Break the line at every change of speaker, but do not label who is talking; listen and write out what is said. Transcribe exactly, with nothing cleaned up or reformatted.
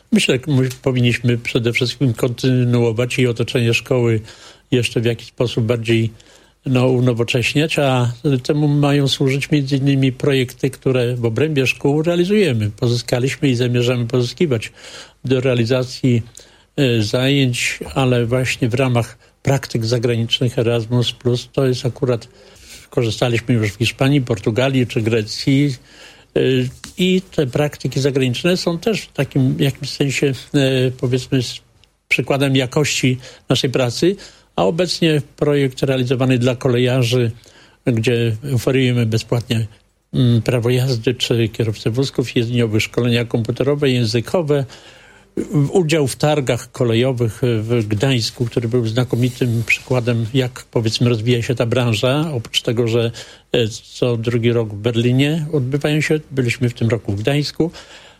Myślę, że powinniśmy przede wszystkim kontynuować i otoczenie szkoły jeszcze w jakiś sposób bardziej no, unowocześniać, a temu mają służyć między innymi projekty, które w obrębie szkół realizujemy. Pozyskaliśmy i zamierzamy pozyskiwać do realizacji y, zajęć, ale właśnie w ramach praktyk zagranicznych Erasmus plus. To jest akurat, korzystaliśmy już w Hiszpanii, Portugalii czy Grecji y, i te praktyki zagraniczne są też w takim jakimś sensie y, powiedzmy przykładem jakości naszej pracy. A obecnie projekt realizowany dla kolejarzy, gdzie oferujemy bezpłatnie prawo jazdy czy kierowcę wózków jezdniowych, szkolenia komputerowe, językowe, udział w targach kolejowych w Gdańsku, który był znakomitym przykładem, jak powiedzmy rozwija się ta branża. Oprócz tego, że co drugi rok w Berlinie odbywają się, byliśmy w tym roku w Gdańsku.